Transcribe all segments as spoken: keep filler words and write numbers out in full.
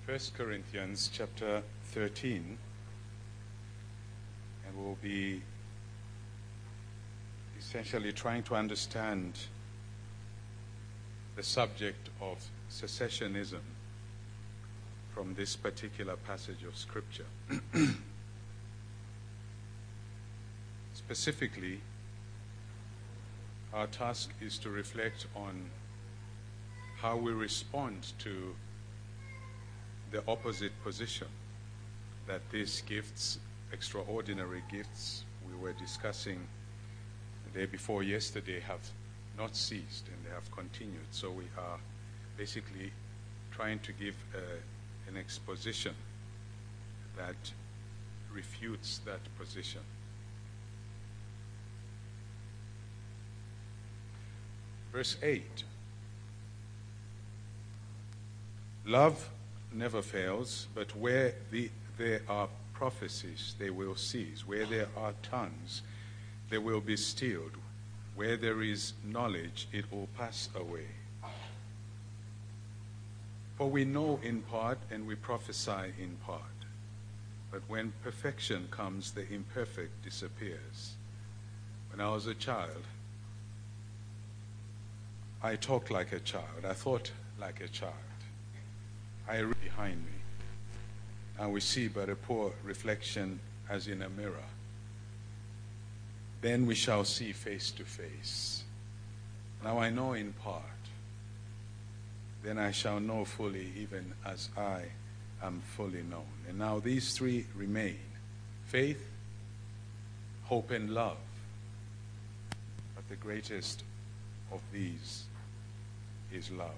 First Corinthians chapter thirteen, and we'll be essentially trying to understand the subject of secessionism from this particular passage of Scripture. Specifically, our task is to reflect on how we respond to the opposite position that these gifts, extraordinary gifts we were discussing the day before yesterday, have not ceased and they have continued. So we are basically trying to give a, an exposition that refutes that position. Verse eight. Love never fails, but where the, there are prophecies, they will cease. Where there are tongues, they will be stilled. Where there is knowledge, it will pass away. For we know in part and we prophesy in part. But when perfection comes, the imperfect disappears. When I was a child, I talked like a child. I thought like a child. I read behind me, and we see but a poor reflection as in a mirror. Then we shall see face to face. Now I know in part. Then I shall know fully, even as I am fully known. And now these three remain: faith, hope, and love. But the greatest of these is love.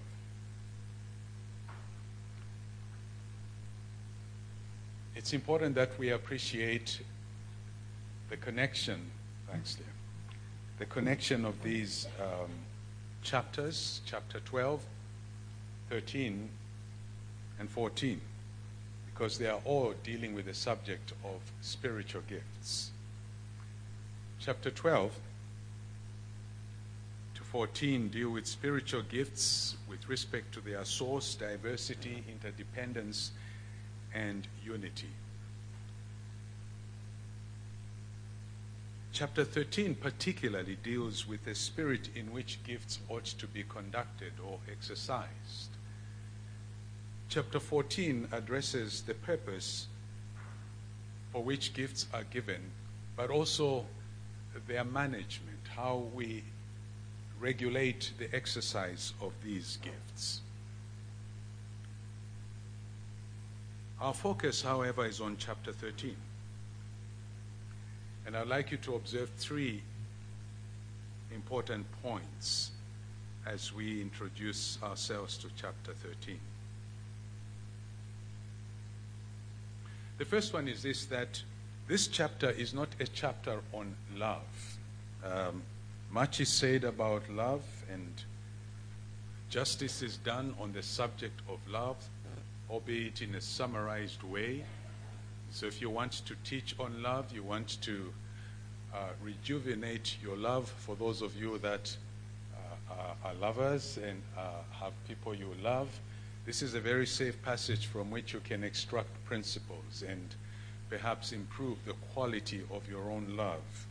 It's important that we appreciate the connection, thanks dear, the connection of these um, chapters, chapter twelve, thirteen, and fourteen, because they are all dealing with the subject of spiritual gifts. Chapter twelve to fourteen deal with spiritual gifts with respect to their source, diversity, interdependence, and unity. Chapter thirteen particularly deals with the spirit in which gifts ought to be conducted or exercised. Chapter fourteen addresses the purpose for which gifts are given, but also their management, how we regulate the exercise of these gifts. Our focus, however, is on chapter thirteen. And I'd like you to observe three important points as we introduce ourselves to chapter thirteen. The first one is this, that this chapter is not a chapter on love. Um, much is said about love, and justice is done on the subject of love, albeit in a summarized way. So if you want to teach on love, you want to uh, rejuvenate your love for those of you that uh, are, are lovers and uh, have people you love, this is a very safe passage from which you can extract principles and perhaps improve the quality of your own love.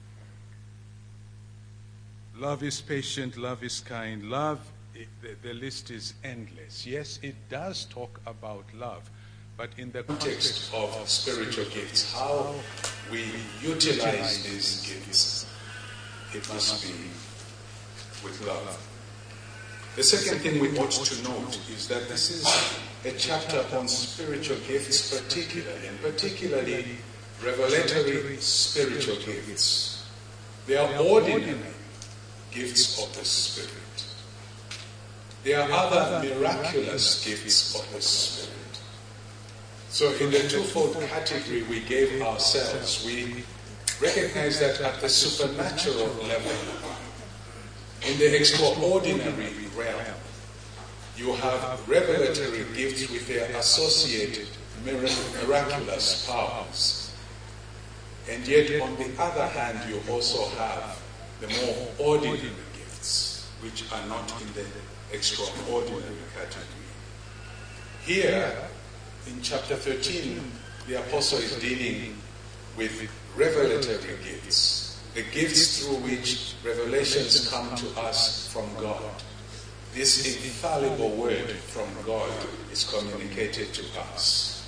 Love is patient, love is kind, love, it, the, the list is endless. Yes, it does talk about love, but in the context of spiritual gifts, how we utilize these gifts, it must be with love. The second thing we ought to note is that this is a chapter on spiritual gifts particularly, and particularly revelatory spiritual gifts. They are ordinary gifts of the Spirit. There are other miraculous gifts of the Spirit. So in the twofold category we gave ourselves, we recognize that at the supernatural level, in the extraordinary realm, you have revelatory gifts with their associated miraculous powers. And yet, on the other hand, you also have the more ordinary gifts, which are not in the extraordinary category. Here, in chapter thirteen, the apostle is dealing with revelatory gifts, the gifts through which revelations come to us from God. This infallible word from God is communicated to us.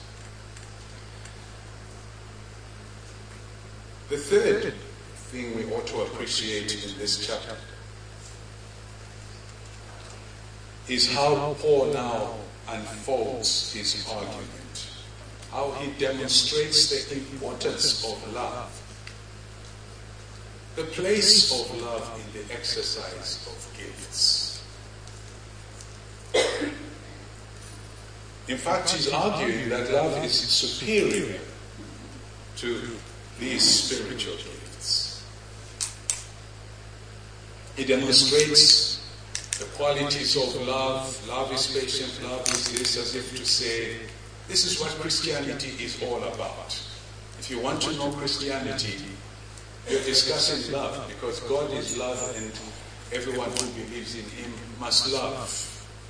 The third thing we ought to appreciate in this chapter is how Paul now unfolds his argument, how he demonstrates the importance of love, the place of love in the exercise of gifts. In fact, he's arguing that love is superior to these spiritual gifts. He demonstrates the qualities of love. Love is patient, love is this, as if to say, this is what Christianity is all about. If you want to know Christianity, you're discussing love, because God is love and everyone who believes in him must love.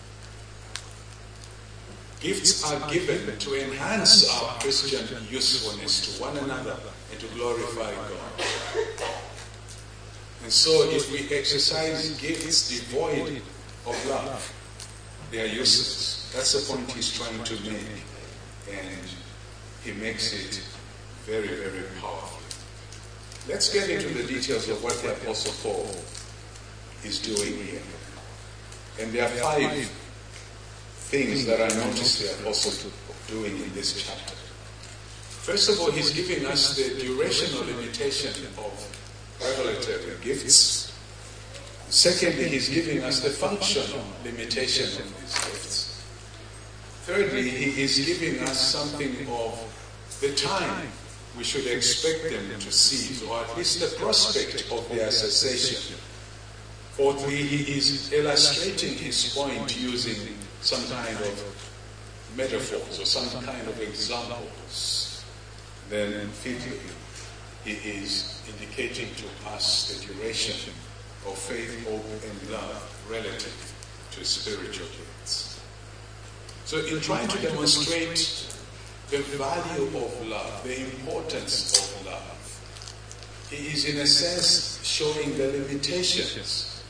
Gifts are given to enhance our Christian usefulness to one another and to glorify God. And so if we exercise gifts devoid of love, they are useless. That's the point he's trying to make. And he makes it very, very powerful. Let's get into the details of what the Apostle Paul is doing here. And there are five things that I noticed the Apostle doing in this chapter. First of all, he's giving us the durational limitation of revelatory gifts. Secondly, he's giving us the functional limitation of these gifts. Thirdly, he is giving us something of the time we should expect them to cease, or at least the prospect of their cessation. Fourthly, he is illustrating his point using some kind of metaphors or some kind of examples. Then fifthly, he is indicating to us the duration of faith, hope, and love relative to spiritual gifts. So in trying to demonstrate the value of love, the importance of love, he is in a sense showing the limitations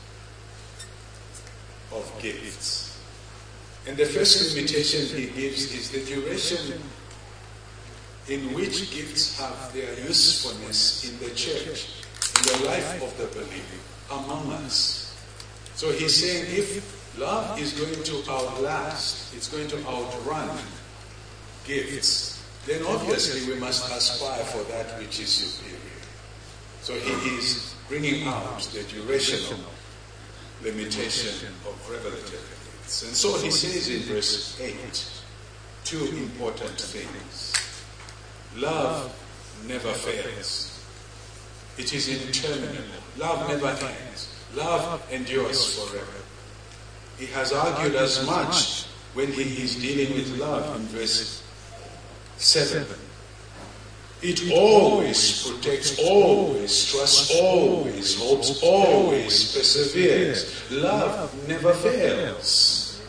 of gifts. And the first limitation he gives is the duration in which gifts have their usefulness in the church, in the life of the believer, among us. So he's saying if love is going to outlast, it's going to outrun gifts, then obviously we must aspire for that which is superior. So he is bringing out the durational limitation of revelatory gifts. And so he says in verse eight, two important things. Love never fails. It is interminable. Love never ends. Love endures forever. He has argued as much when he is dealing with love in verse seven. It always protects, always trusts, always hopes, always perseveres. Love never fails.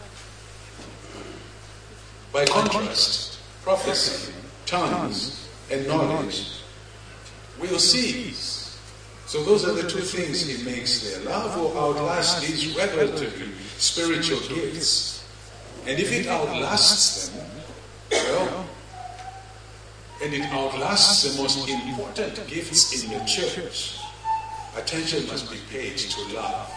By contrast, prophecy, tongues, and knowledge will cease. So those are the two things he makes there. Love will outlast these revelatory spiritual gifts. And if it outlasts them, well, and it outlasts the most important gifts in the church, attention must be paid to love.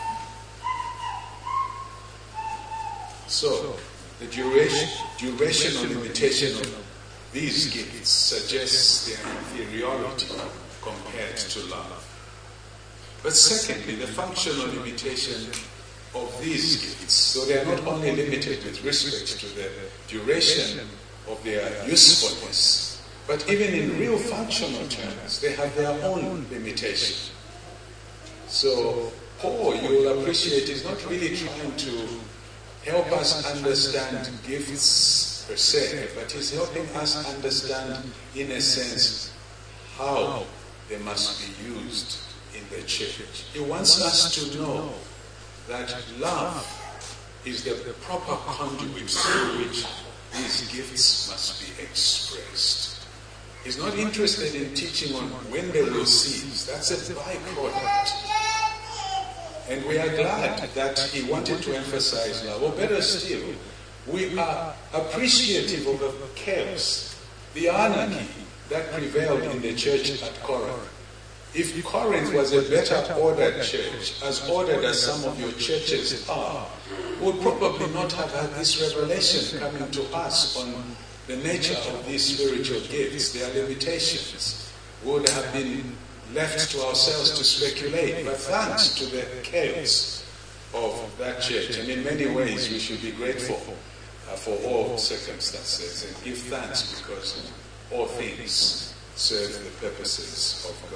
So, the duration, durational limitation of these gifts suggests their inferiority compared to love. But secondly, the functional limitation of these gifts, so they are not only limited with respect to the duration of their usefulness, but even in real functional terms, they have their own limitation. So Paul, you will appreciate, is not really trying to help us understand gifts per se, but he's helping us understand, in a sense, how they must be used in the church. He wants us to know that love is the proper conduit through which these gifts must be expressed. He's not interested in teaching on when they will cease. That's a byproduct. And we are glad that he wanted to emphasize love. Or better still, we are appreciative of the chaos, the anarchy that prevailed in the church at Corinth. If Corinth was a better ordered church, as ordered as some of your churches are, we would probably not have had this revelation coming to us on the nature of these spiritual gifts, their limitations. We would have been left to ourselves to speculate, but thanks to the chaos of that church, and in many ways we should be grateful uh, for all circumstances and give thanks because all things serve the purposes of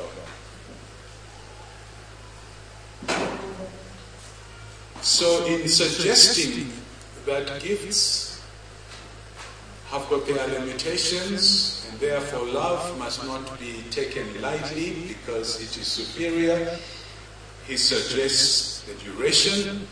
God. So in suggesting that gifts have got their limitations and therefore love must not be taken lightly because it is superior, he suggests the duration,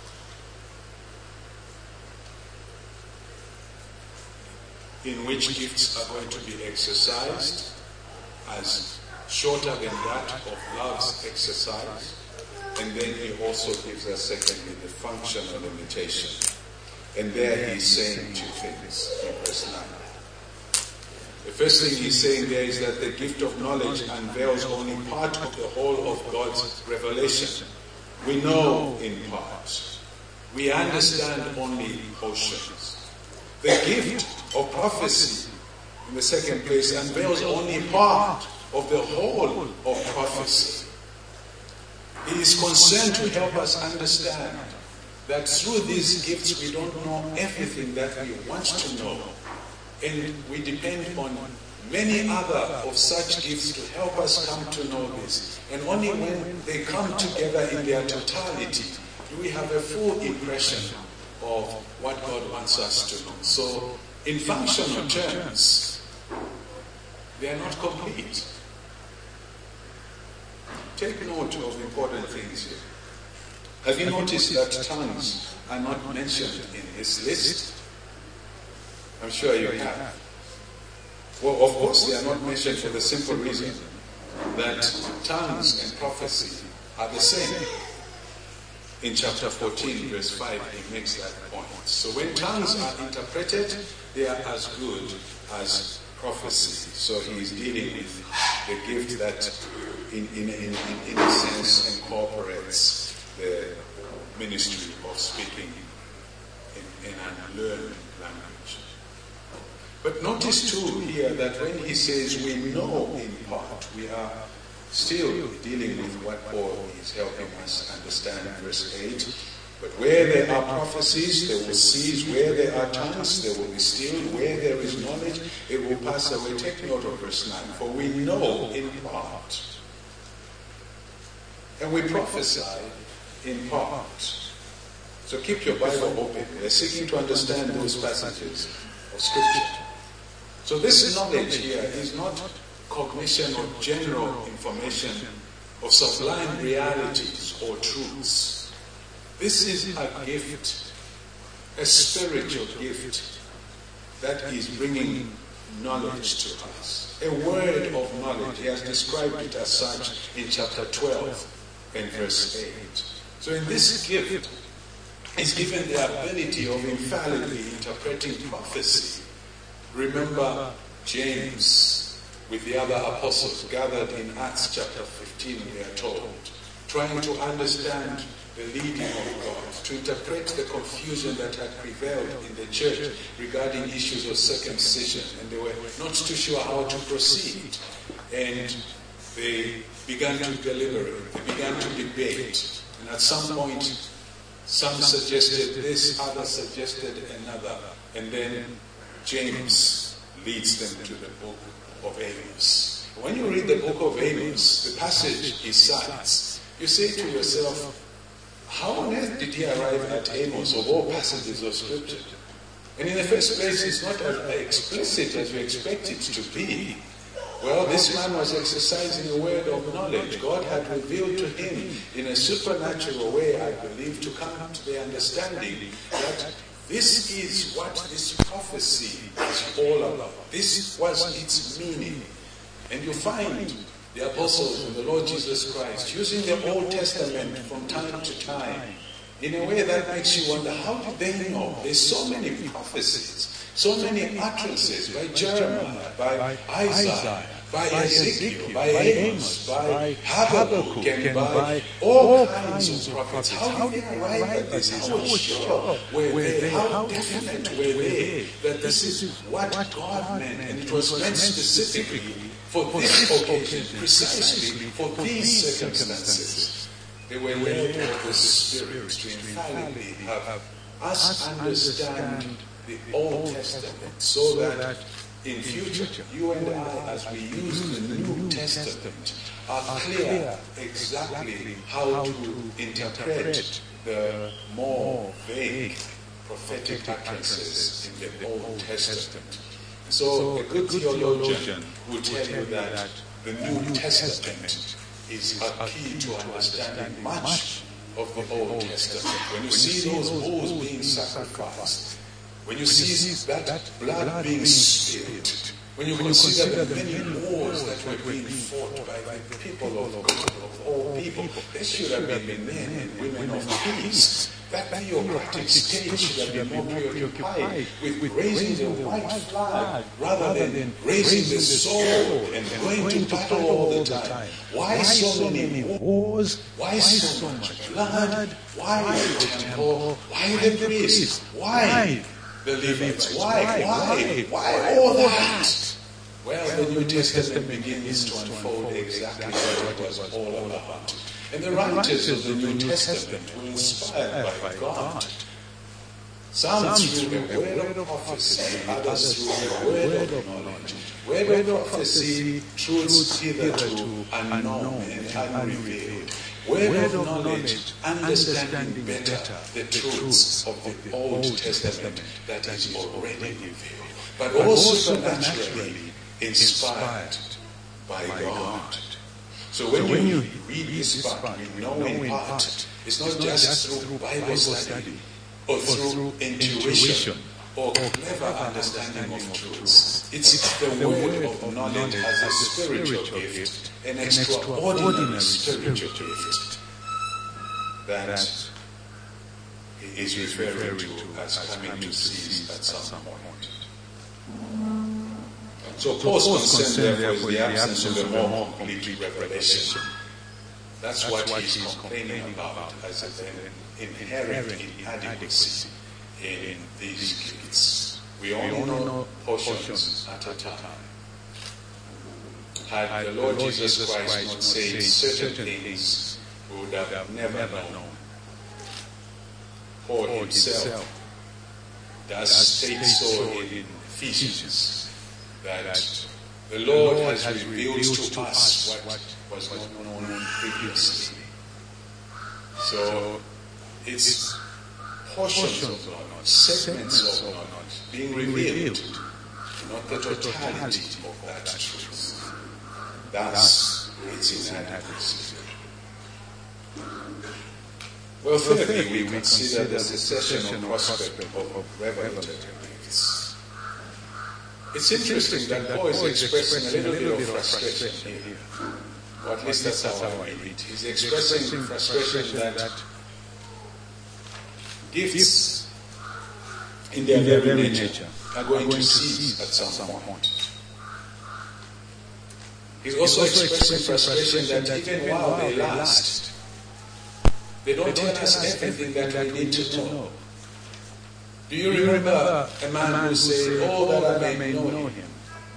in which gifts are going to be exercised as shorter than that of love's exercise. And then he also gives us, secondly, the functional limitation. And there he's saying two things in verse nine. The first thing he's saying there is that the gift of knowledge unveils only part of the whole of God's revelation. We know in part. We understand only portions. The gift of prophecy, in the second place, unveils only part of the whole of prophecy. He is concerned to help us understand that through these gifts we don't know everything that we want to know. And we depend on many other of such gifts to help us come to know this. And only when they come together in their totality do we have a full impression of what God wants us to know. So, in functional terms, they are not complete. Take note of important things here. Have you noticed that tongues are not mentioned in this list? I'm sure you have. Well, of course, they are not mentioned for the simple reason that tongues and prophecy are the same. In chapter fourteen, verse five, he makes that point. So when tongues are interpreted, they are as good as prophecy. So he is dealing with the gift that, in, in, in, in a sense, incorporates the ministry of speaking in, in an unlearned language. But notice too here that when he says we know in part, we are still dealing with what Paul is helping us understand in verse eight. But where there are prophecies, they will cease. Where there are tongues, they will be stilled. Where there is knowledge, it will pass away. Take note of verse nine. For we know in part, and we prophesy in part. So keep your Bible open. We're seeking to understand those passages of Scripture. So this knowledge here is not cognition or general information of sublime realities or truths. This is a gift, a spiritual gift that is bringing knowledge to us. A word of knowledge. He has described it as such in chapter twelve and verse eight. So in this gift is given the ability of infallibly interpreting prophecy. Remember James with the other apostles gathered in Acts chapter fifteen, we are told, trying to understand the leading of God, to interpret the confusion that had prevailed in the church regarding issues of circumcision, and they were not too sure how to proceed. And they began to deliberate, they began to debate, and at some point, some suggested this, others suggested another, and then James leads them to the book of Amos. When you read the book of Amos, the passage he cites, you say to yourself, how on earth did he arrive at Amos of all passages of Scripture? And in the first place, it's not as explicit as you expect it to be. Well, this man was exercising a word of knowledge. God had revealed to him in a supernatural way, I believe, to come to the understanding that This is what this prophecy is all about. This was its meaning. And you find the apostles and the Lord Jesus Christ using the Old Testament from time to time in a way that makes you wonder, how did they know? There's so many prophecies, so many utterances by Jeremiah, by Isaiah, by Ezekiel, by Amos, by Habakkuk, and by all kinds of prophets. How did they arrive at this? How sure were they? How definite were they that this is what God meant? And it was meant specifically for this occasion, precisely for these circumstances. They were led of the Spirit to infallibly have us understand the Old Testament so that in future, you and I, as we use the New Testament, are clear exactly how to interpret the more vague prophetic utterances in the Old Testament. So a good theologian would tell you that the New Testament is a key to understanding much of the Old Testament. When you see those bulls being sacrificed, when you see that blood being spilled, when you consider the many wars that were being fought by the people of God, of all people, there should have been men and women of peace. That theocratic state should have been more preoccupied with raising the white flag rather than raising the sword and going to battle all the time. Why so many wars? Why so much blood? Why the temple? Why the priests? Why the Levites? Why? Why? Why all that? Well, the New Testament begins to unfold exactly what it was all about. And the writers of the New Testament were inspired by God. Some through a word of prophecy, others through a word of knowledge. Word of prophecy, truths hitherto unknown and unrevealed. Word of knowledge, understanding better the truths of the Old Testament that is already revealed, but also supernaturally inspired by God. So when, so when you read this part, you know in part, it's not just through Bible study or through intuition or clever understanding of truths. It's the word of knowledge as a spiritual gift, an extraordinary spiritual gift that he is referring to as coming to cease at some point. So Paul's concern, therefore, is the absence of a more complete revelation. That's what he's complaining about as an inherent inadequacy in these gifts. We only know portions at a time. Had the Lord Jesus Christ not said certain things, we would have never known. Paul himself does state so in Ephesians, that the Lord has revealed to us what was not known previously. So it's portions of knowledge, segments of knowledge being revealed, not the totality of that truth. Thus, its inadequacy. Well, thirdly, we consider the cessation or prospect of revelatory gifts. It's interesting that Paul is expressing a little bit of frustration here. Or at least that's how I read it. He's expressing frustration that gifts in their very nature are going to cease at some point. He's also expressing frustration that even while they last, they don't tell us everything that we need to know. Do you remember a man who said, "Oh, that I may know him.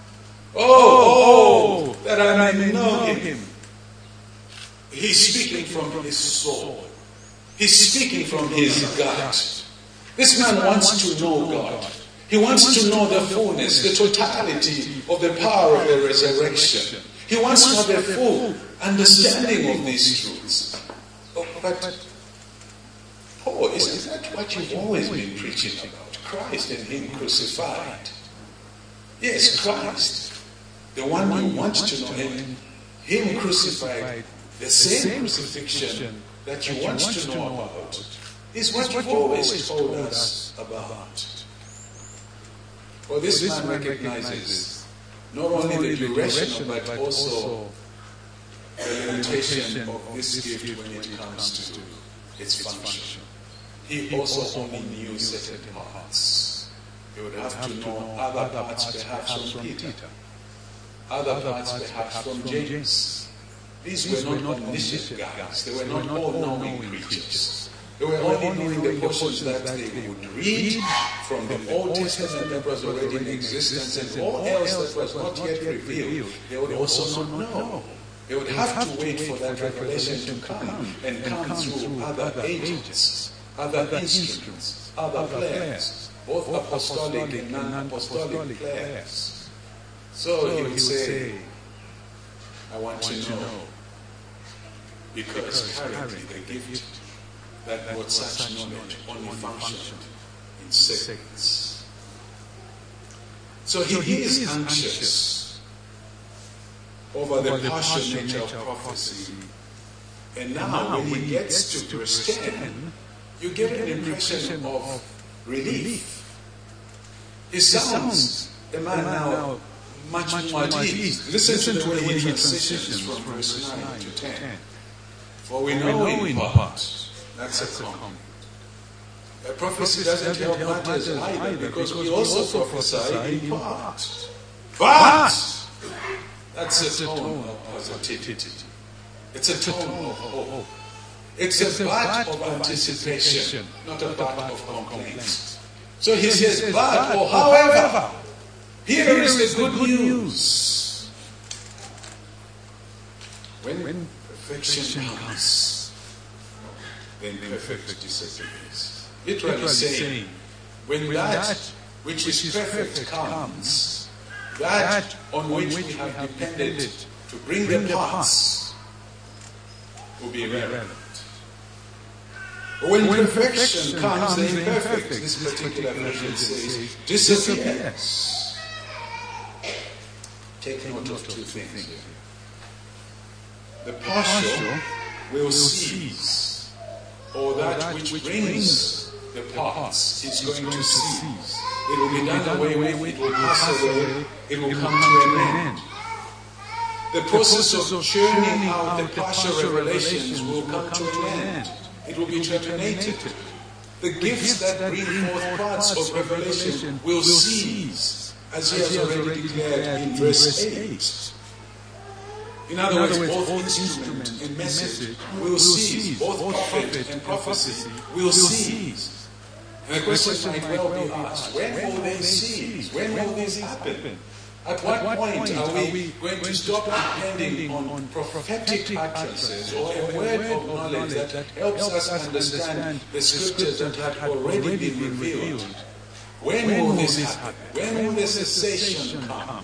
Oh, oh, that I may know him." He's speaking from his soul. He's speaking from his gut. This man wants to know God. He wants to know the fullness, the totality of the power of the resurrection. He wants to have a full understanding of these truths. Oh, but Paul, isn't that what you've always been preaching about? Christ and Him crucified. Yes, Christ. The one you want to know, and Him crucified, the same crucifixion that you want to know about, is what you've always told us about. For this man recognizes not only the duration but also the limitation of this gift when it comes to its function. He also only knew certain parts. He would have to know other parts perhaps from Peter, other parts perhaps from James. These were not omniscient guys. They were not all-knowing creatures. They were only knowing the portions that they would read from the Old Testament that was already in existence, and all else that was not yet revealed, they would also not know. They would have to wait for that revelation to come and come through other agents, other instruments, other players, both apostolic and non-apostolic players. So he would say, I want to know, because currently the gift that brought such knowledge only functioned in seconds. So he, he is anxious over the partial nature of prophecy. And now when he gets to verse ten, you get an impression of relief. He sounds a man now much more at ease. Listen to the way he transitions from verse nine to ten. For we know in part. That's a comment. A prophecy doesn't help matters either, because we also prophesy in part. But that's a tone of positivity. It's a tone of hope. It's a but of anticipation, not a but of complaint. So he says, but or however, here is the good news. When perfection comes, then perfect disappears. Literally saying, when that which is perfect comes, that on which we have depended to bring the parts will be irrelevant. But when perfection comes, the imperfect, this particular version says, disappears. Take note of two things here. The partial will cease, or that which brings the parts is going to cease. It will be done away with, it will pass away, it will come to an end. The process of churning out the partial revelations will come to an end. It will be terminated. The gifts that bring forth parts of revelation will cease, as he has already declared in verse eight. In other words, both instrument and message will cease. Both prophet and prophecy will cease. And the question might well be asked, when will they cease? When will this happen? At what point are we going to stop depending on prophetic utterances or a word of knowledge that helps us understand the scriptures that have already been revealed? When will this happen? When will the cessation come?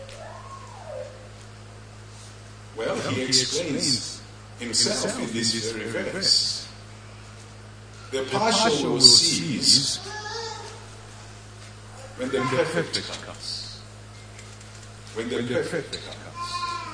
Well, he explains himself in this very verse. The partial will cease when the perfect comes. When the perfect comes.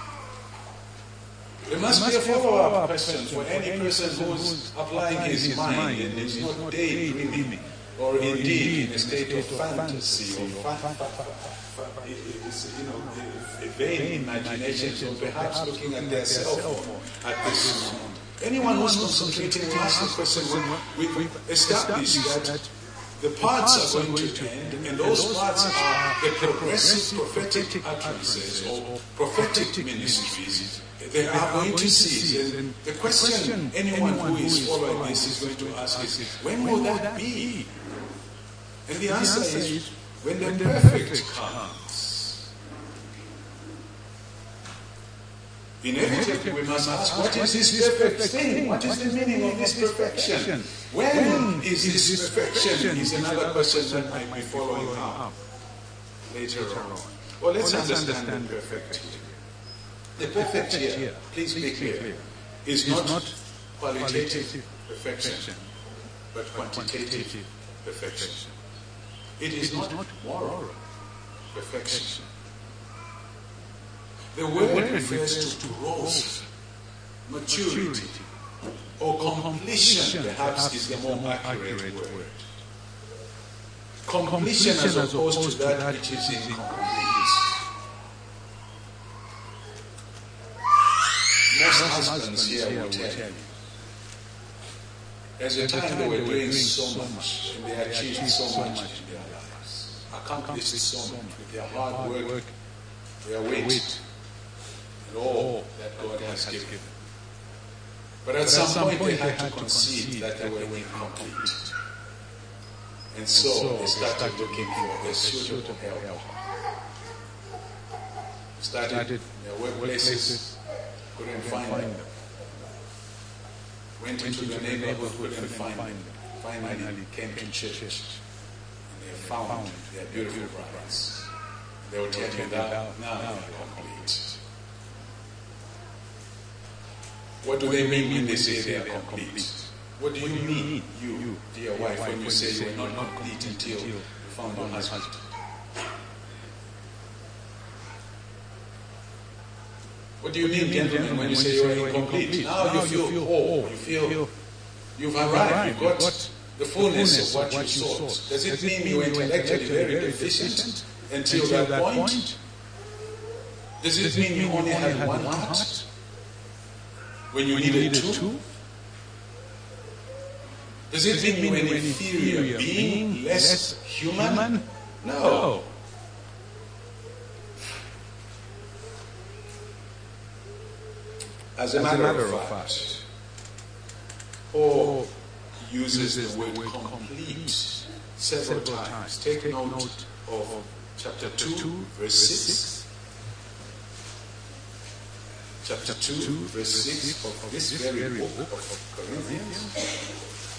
There must be a follow-up question for any person who's applying his mind and is not daydreaming, or indeed in a state of fantasy or fa- fa- fa- fa- you know, a vain imagination, or perhaps looking at their cell phone at this moment. Anyone who's concentrating will ask the question, when we establish that the parts are going to end, and those parts are the progressive prophetic utterances or prophetic ministries. They are going to cease. And the question anyone who is following this is going to ask is, when will that be? And the answer is, when the perfect comes. Inevitably, we must ask, what is this perfect thing? What is the meaning of this perfection? When is this perfection? Is another question that might be following up later on. Well, let's understand the perfect here. The perfect here, please be clear, is not qualitative perfection, but quantitative perfection. It is not moral perfection. The word refers to growth, maturity, or completion, perhaps is the more accurate word. completion as opposed to that which is incomplete. Most husbands here will tell you, there's a time they were doing so much, and they achieved so much in their lives, accomplished so much with their hard work, their weight, and all that God has given. But at some point they had to concede that they were incomplete. And so they started looking for a suitable helper. Started in their workplaces, couldn't find them. Went into the neighborhood, couldn't find them. Finally came to church, and they found their beautiful brides. They will tell you that now they are complete. What do they mean when they say they are complete? What do you mean, you, dear wife, when you say you are not complete until you found your husband? What do you mean, gentlemen, when you say you are incomplete? Now you feel whole, you feel you've arrived, you've got the fullness of what you sought. Does it mean you were intellectually very deficient until that point? Does it mean you only had one heart when you needed two? Does it mean you were an inferior being, less human? No. As a matter of fact, Paul uses the word complete several times. Take note of chapter two, verse six. Chapter two, verse six of this very book of Corinthians,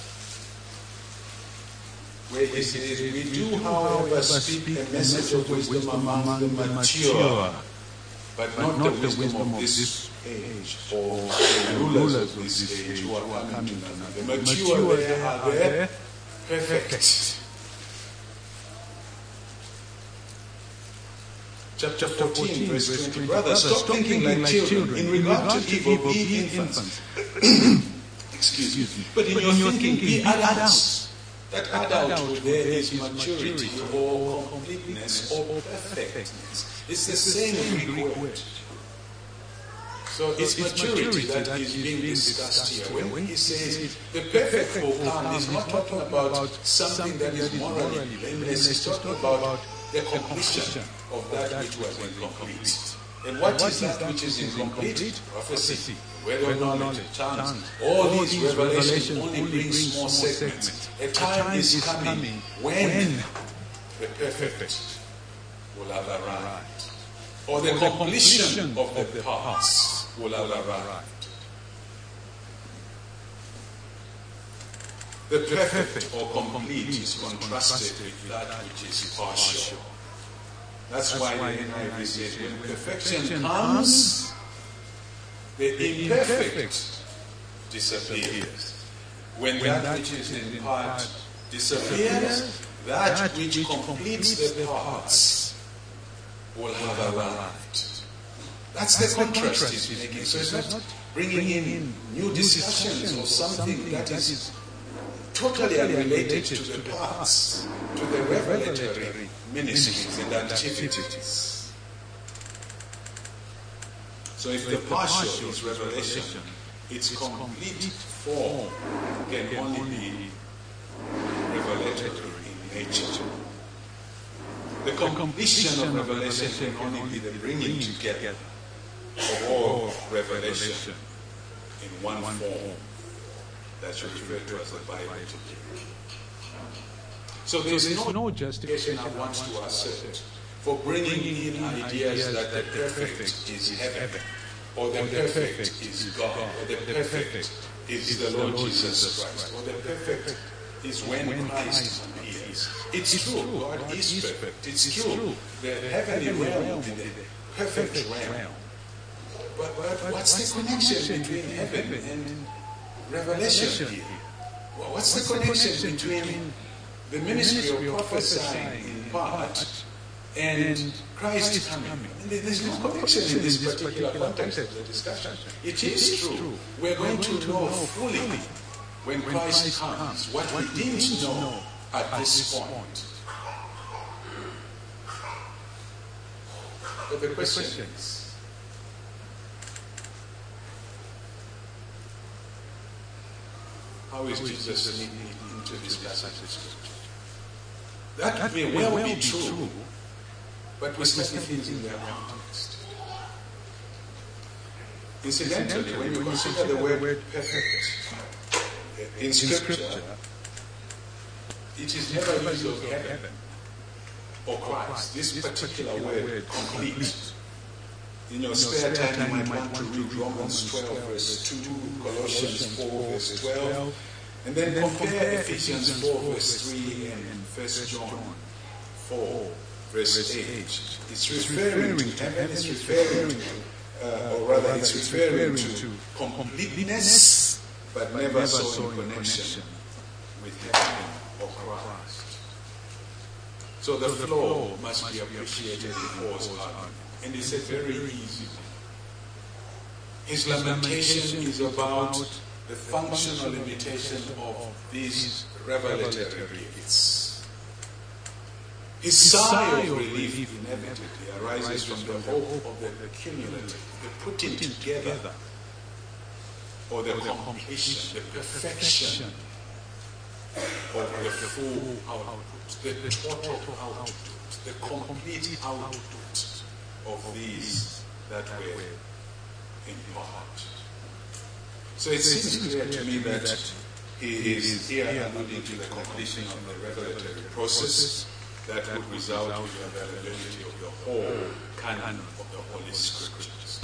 where he says, we do, however, speak a message of wisdom among the mature, but not the wisdom of this age, or the rulers of this age who are coming to know. The mature there are there, perfect. Chapter fourteen, verse twenty. Brothers, stop thinking like children. In regard to evil, be infants. Excuse me. But in your thinking, be adults. That adulthood there is maturity or completeness or perfectness. It's the same Greek word. So it's maturity that is being discussed here. When he says the perfect will come, he's not talking about something that is morally blameless. He's talking about the completion of that which was incomplete. And what is that which is incomplete? Prophecy, word of knowledge, tongues. All these revelations only bring small segments. A time is coming when the perfect will have arrived, or the completion of the parts will have arrived. The perfect or complete is contrasted with that which is partial. That's why the N I V says, when perfection comes, the imperfect disappears. When that which is in part disappears, that which completes the parts will have arrived. That's the contrast he's making. So it's not bringing in new discussions or something that is totally unrelated to the parts, to the revelatory ministries and activities. So if the partial is revelation, its complete form can only be revelatory in nature. The completion of revelation can only be the bringing together of all revelation in one form. That's referred to as the Bible today. So there is no, no justification I want to assert for bringing in ideas that the perfect is heaven, or the perfect is God, or the perfect is the Lord Jesus Christ, or the perfect is when Christ appears. It's true, God is perfect. It's true, the heavenly realm is the perfect realm. But, but what's the connection between heaven and revelation here? Well, what's the connection between the ministry of prophesying in part and Christ coming? There's no connection in this particular context of the discussion. It is true. We're going to know fully when Christ comes what we didn't know at this point. But the question is, how is Jesus leading into this passage of Scripture? That, that may well, well be true, true but we study things in their context. Incidentally, when you consider the word perfect in Scripture, it is never used of heaven or Christ. This particular word, complete. In your spare time, you might want to read Romans twelve, verse two, Colossians four, verse twelve, and then compare Ephesians four, verse three, and First John four, verse eight. It's referring to heaven, it's referring to, uh, or rather, it's referring to completeness, but never so in connection with heaven or Christ. So the flow must be appreciated in Paul's argument. And he said very easy. His lamentation is about the functional limitation of these revelatory gifts. His sigh of relief inevitably arises from the hope of the cumulative, the putting together, or the completion, the perfection of the full output, the total output, the complete output of these that were in part. So it seems clear to me that he is here alluding to the completion of the revelatory process that would result in the availability of the whole canon of the Holy Scriptures,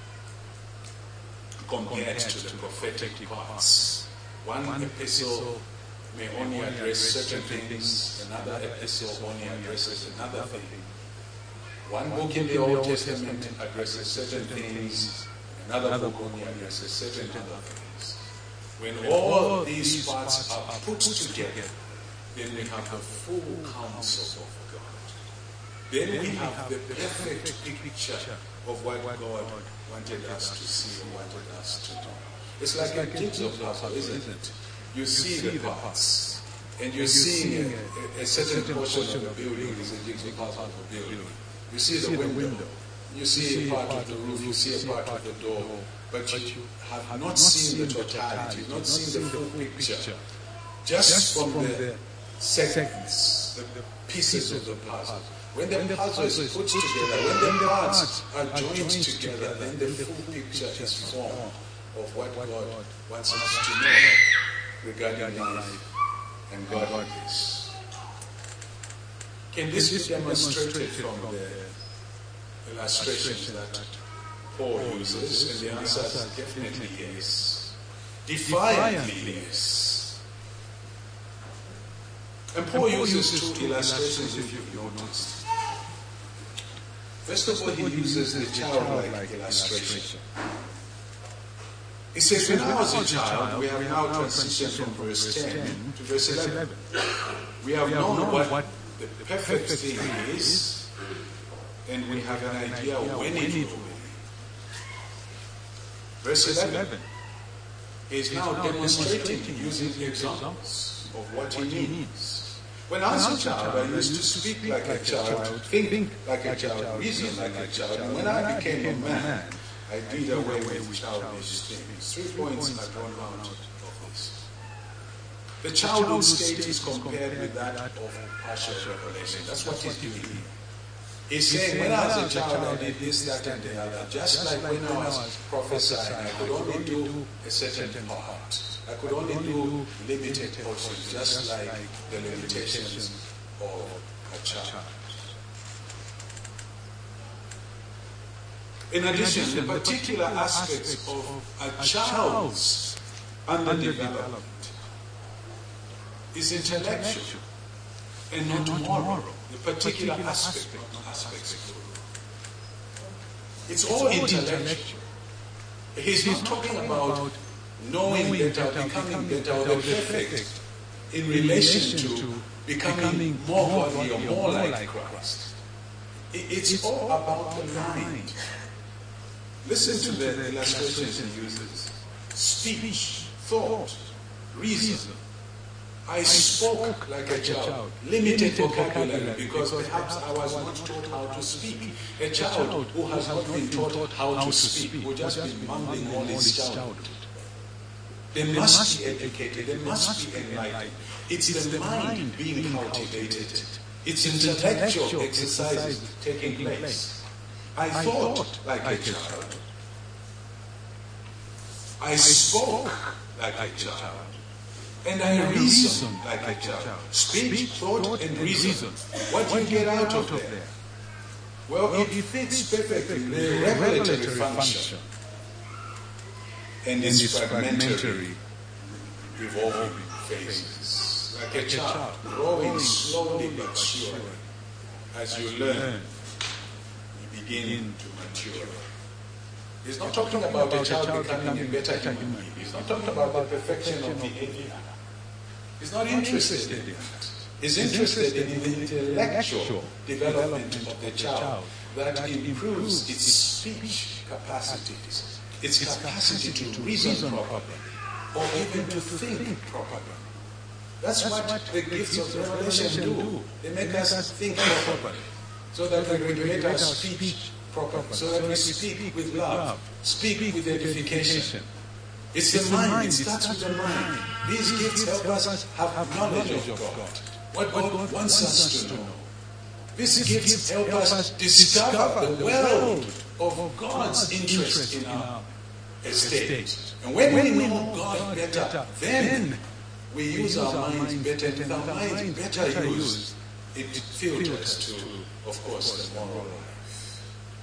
compared to the prophetic parts. One epistle may only address certain things, another epistle only addresses another thing. One book in the Old Testament addresses certain things, another book only addresses certain other things. When all these parts are put together, then we have the full counsel of God. Then we have the perfect picture of what God wanted us to see and wanted us to do. It's like a jigsaw puzzle, isn't it? You see the parts, and you're seeing a, a certain portion of the building is a jigsaw puzzle of the building. You see the window, you see a part of the roof, you see a part of the door, but you have not seen the totality, you've not seen the full picture. Just from the segments, the pieces of the puzzle. When the puzzle is put together, when the parts are joined together, then the full picture is formed of what God wants us to know regarding life and godliness. Can this be demonstrated from the illustrations that Paul uses? And the answer is definitely yes. Defiantly yes. And Paul uses two illustrations, if you've noticed. First of all, he uses the childlike illustration. He says, when I was a child, we have now transitioned from verse ten to verse eleven. We have known what the perfect thing is, and we have an idea of when it will be. Verse eleven is now demonstrating, using examples of what he means. When I was a child, I used to speak like a child, think like a child, reason like a child, and when I became a man, I did away with childish things. Three points are drawn out of this. The childhood state is compared with that of partial revelation. That's what he's doing here. He's saying, when I was a child, I did this, that, and the other. Just like when I was prophesying, I could only do a certain part. I could only do limited portions, just like the limitations of a child. In addition, the particular aspects of a child's underdevelopment is intellectual and not moral. The particular aspect of aspects. It's all intellectual. He's not talking about knowing better, becoming better, or the perfect in relation to becoming more godly or more like Christ. It's all about the mind. Listen to the illustrations he uses. Speech, thought, reason I spoke like a child, limited vocabulary because perhaps I was not taught how to speak. A child who has not been taught how to speak will just be mumbling all his childhood. They must be educated, they must be enlightened. It's the mind being cultivated. It's intellectual exercises taking place. I thought like a child. I spoke like a child. And I reasoned like a child. Speech, thought, and reason. What do you get out of there? Well, it fits perfectly the revelatory function and its fragmentary, revolving phases. Like a child, growing slowly but surely. As you learn, you begin to mature. He's not talking about a child becoming a better human being. He's not talking about the perfection of behavior. He's not interested in that. He's interested in the intellectual development of the child that improves its speech capacities, its capacity to reason properly, or even to think properly. That's what the gifts of revelation do. They make us think properly, so that we regulate our speech properly, so that we speak with love, speak with edification. It's the mind, it starts with the mind. These gifts help us have knowledge of God, what God wants us to know. These gifts help us discover the world of God's interest in our estate. And when we know God better, then we use our minds better. And with our minds better used, it filters to, of course, the moral life.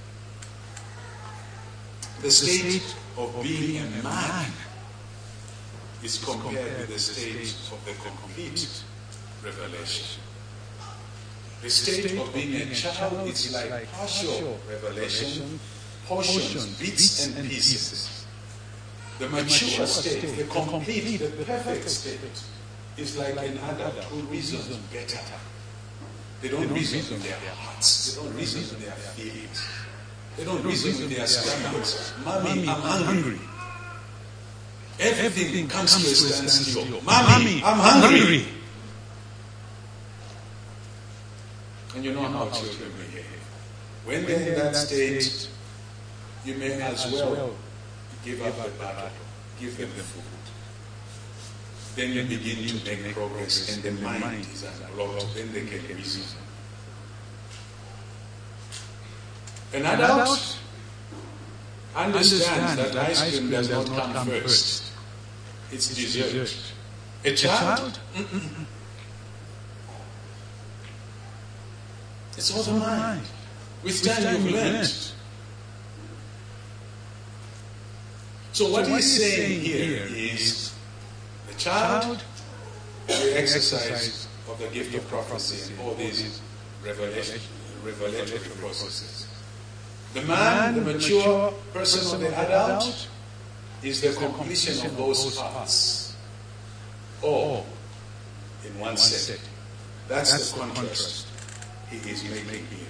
The state of being a man is compared with the state of the complete revelation. The state of being a child is like partial revelation, portions, bits and pieces. The mature state, the complete, the perfect state, is like an adult who reasons better. They don't reason with their hearts. They don't reason with their feelings. They don't reason with their stomachs. Mommy, I'm hungry. Everything comes to a standstill. Mommy, I'm hungry. And you know how children behave. When they're in that state, you may as well give up the battle, give them the food. Then you begin to make progress, and the mind is unblocked. Then they can reason. An adult understands that ice cream does not come first. It's dessert. A child? It's all the mind. With time you've learned. So what he's saying here is the child, the exercise of the gift of prophecy and all these revelation, revelatory processes. The man, the mature person, or the adult, is the completion of those parts, all in one set. That's the contrast he is making here.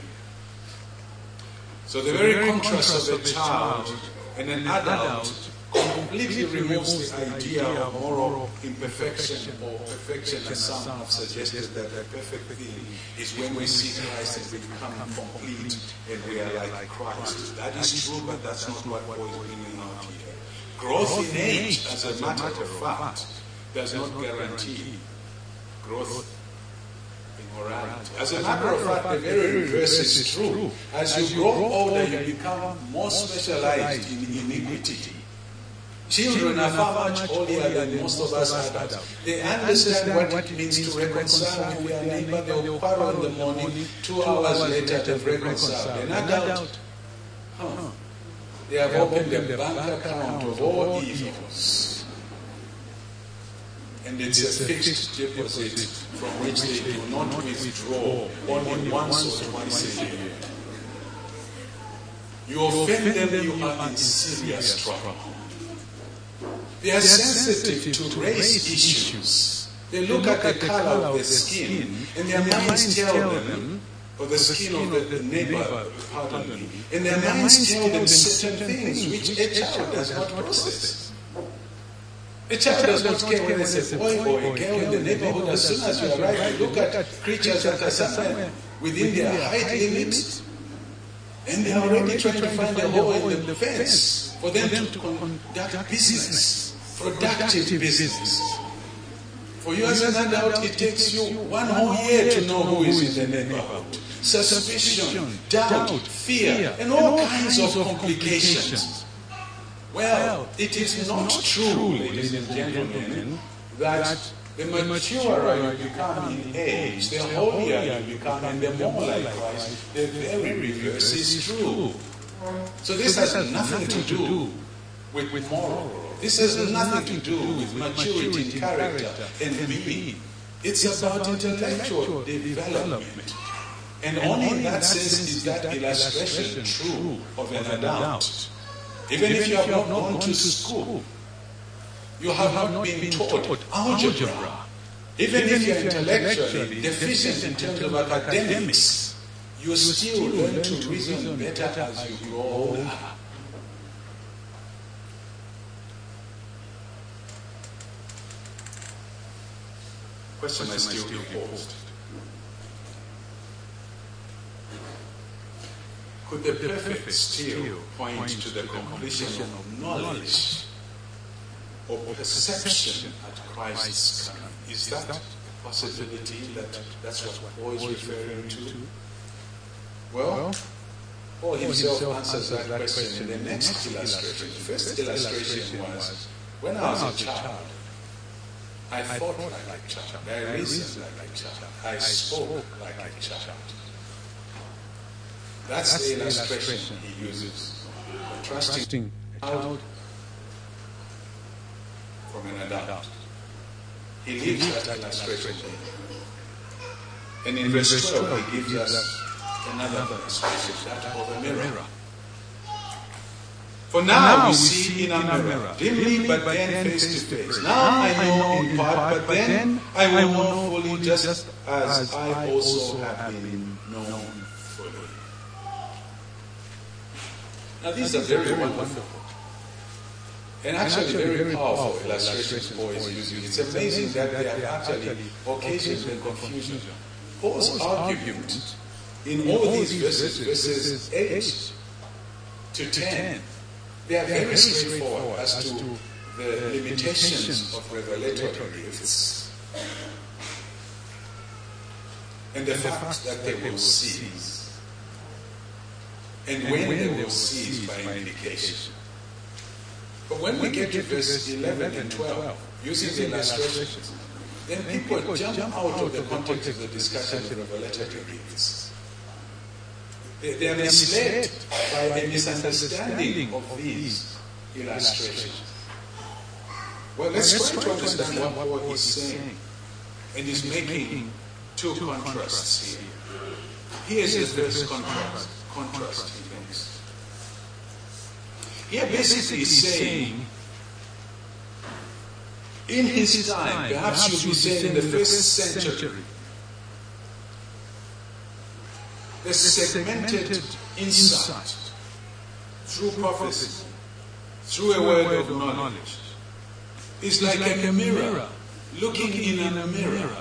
So the very contrast of a child and an adult completely removes the idea of moral imperfection or perfection, as some have suggested that the perfect thing is when we see Christ and we become complete and we are like Christ. That is true, but that's not what Paul is bringing out here. Growth in age, as a matter of fact, does not guarantee growth in morality. As a matter of fact, the very reverse is true. As you grow older, you become more specialized in iniquity. Children are far much older than most of us adults. They understand what it means to reconcile with their neighbor. They will quarrel in the morning, two hours later they've reconciled. An adult, huh, they have opened a bank account of all evils. And it's a fixed deposit from which they do not withdraw only once or twice a year. You offend them, you are in serious trouble. They are sensitive to race issues. They look at the color of the skin, and their minds tell them, or the skin of the neighbor, pardon me, and their minds tell them certain things which a child does not process. A child does not care whether it's a boy or a girl in the neighborhood. As soon as you arrive, you look at creatures that are somewhere within their height limits, and they are already trying to find a hole in the fence for them to conduct business, productive business. For you as an adult, it takes you one whole year to know who is in the neighborhood. Suspicion, doubt, fear, and all kinds of complications. Well, it is not true, ladies and gentlemen, that the maturer you become in age, the holier you become, and the more like Christ, the very reverse is true. So this has nothing to do with, with moral growth. This has nothing to do with maturity in character and being. It's about intellectual development. And only in that sense is that illustration true of an adult. Even if you have not gone to school, you have not been taught algebra. Even if you are intellectually deficient in terms of academics, you still learn to reason better as you grow older. Question I still be posed. Could the perfect still point to the completion of knowledge or perception at Christ's coming? Is that a possibility that that's what Paul is referring to? Well, Paul himself answers that question in the next illustration. The first illustration was, when I was a child, I thought like a child, I reasoned like a child, I spoke like a child. That's, That's the illustration he uses, contrasting a child from an adult. He leaves that illustration. And in verse twelve, he gives us another illustration, that of a mirror. For now we see in a mirror, dimly but then face to face. Now I know in part, but then I will know fully, just as I also have been known fully. Now these are very wonderful and actually very powerful illustrations Paul is using. It's amazing that they have actually occasioned confusion. Paul's argument in all these verses, verses eight to ten, they are very straightforward as to the limitations of revelatory gifts and the fact that they will cease. And when they will cease by indication. But when we get to verse eleven and twelve, using the illustrations, then people jump out of the context of the discussion of revelatory gifts. They, they are misled by a misunderstanding of these illustrations. Well, let's try to understand what Paul is saying. And he's making two contrasts here. Here's his first contrast. Contrast he makes. Here basically is saying, in his time, perhaps you'll be saying in the first century, the segmented insight through prophecy, through a word of knowledge, is like a mirror, looking in a mirror.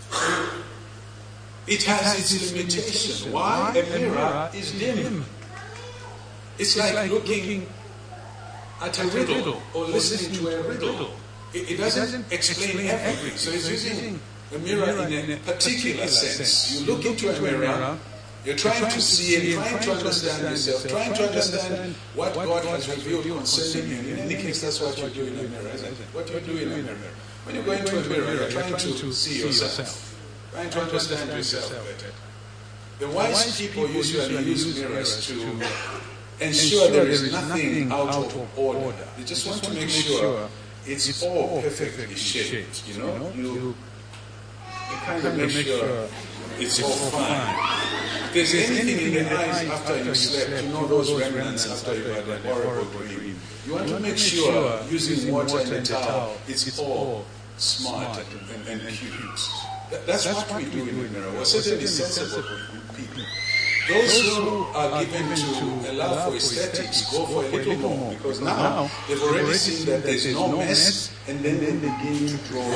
It has its limitation. Why? A mirror is dim. It's like looking at a riddle or listening to a riddle. It, it doesn't explain everything. So it's using a mirror in a particular sense. You look into a mirror, you're trying to see and trying to understand yourself, trying to understand what God has revealed concerning you. In any case, that's what you do in a mirror, isn't it? What you do in a mirror. When you go into a mirror, you're trying to see yourself. Trying to understand yourself better. The wise people usually use mirrors to ensure there is nothing out of order. They just want to make sure it's all perfectly shaped. You know, you, you kind of make sure it's all fine. If there's anything in the eyes after you slept, you know those remnants after you had a horrible dream. You want to make sure, using water and a towel, it's all smart and, and, and cute. That's, That's what we do in the mirror. We're certainly sensible people. Those who are given to allow for aesthetics go for a little more, because now they've already seen that there's no mess, and then they begin to draw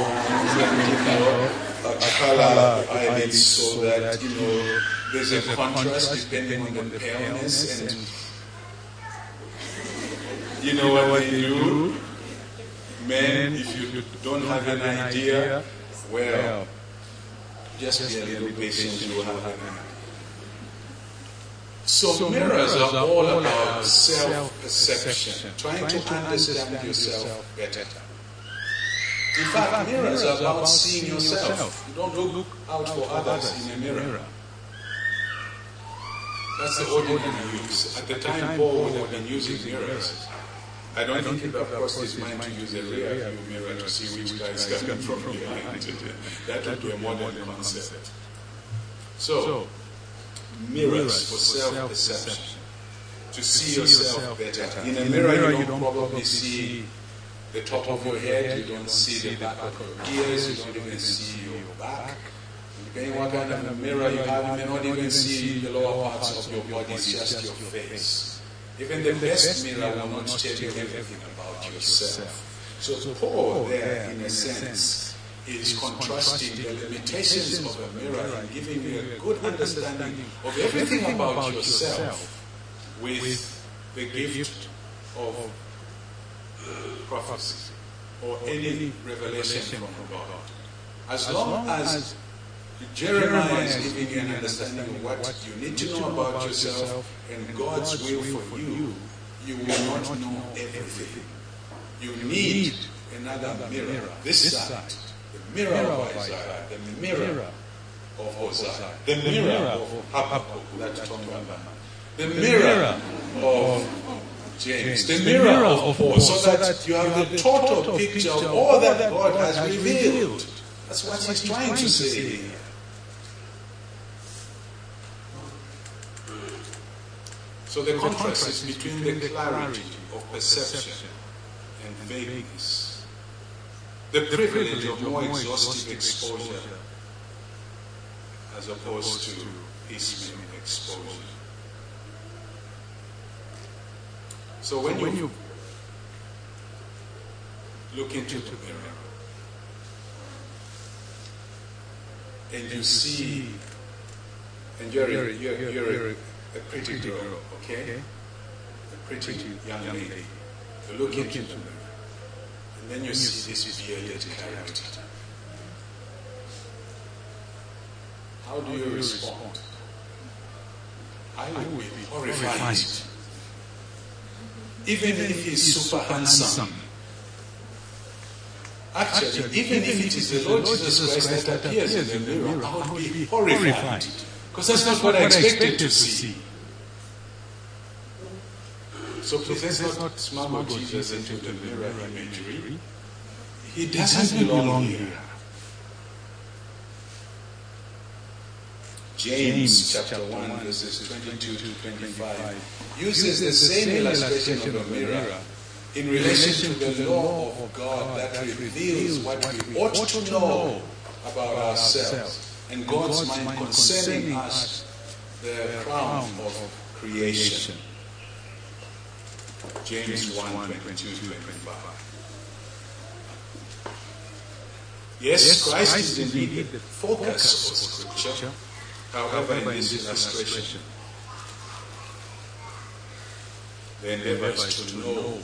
a color eyelids so that, you know, there's a contrast depending on the paleness, and you know what they do? Men, if you don't have an idea, well, just be a little patient, you will have an idea. So, so mirrors are all about self-perception, trying to understand yourself better. In fact, mirrors are about seeing yourself. You don't look out for others in a mirror. That's the ordinary use. At the time Paul would have been using mirrors. I don't think it, of course, is meant to use a rear view mirror to see which guy is coming from behind. That would be a modern concept. So, mirrors for self-perception, to see yourself better. In a mirror, you don't probably see the top of your head, you don't see the back of your ears, you don't even see your back. Depending what kind of a mirror you have, you may not even see the lower parts of your body, it's just your face. Even the best mirror will not tell you everything about yourself. So Paul there, in a sense, is contrasting the limitations of a mirror and giving you a good understanding of everything about yourself with the gift of prophecy or any revelation from God. As long as Jeremiah is giving you an understanding of what you need to know about yourself and God's will for you, you will not know everything. You need another mirror, this side. The mirror of Isaiah, the mirror of Hosea, the mirror of Habakkuk, that's Tom Rambam, the mirror of James, the mirror of Paul, so that you have the total picture of all that God has revealed. That's what he's trying to say here. So the contrast is between the clarity of perception and vagueness. The privilege of more exhaustive exposure as opposed to piecemeal exposure. So when you look into the mirror and you see, and you're, you're, you're, you're a pretty girl, okay? A pretty young lady. You look into the mirror. And then you see this bearded character. How do you respond? I would be horrified. Even if he's super handsome. Actually, even if it is the Lord Jesus Christ that appears in the mirror, I would be horrified. Because that's not what I expected to see. So please, let's not smuggle Jesus into the mirror imagery. He doesn't belong here. James chapter one, verses twenty-two to twenty-five uses the same illustration of a mirror in relation to the law of God that reveals what we ought to know about ourselves and God's mind concerning us, the crown of creation. James one, twenty-two to twenty-five. Yes, Christ is indeed the focus of Scripture. However, in this illustration, the endeavor is to know,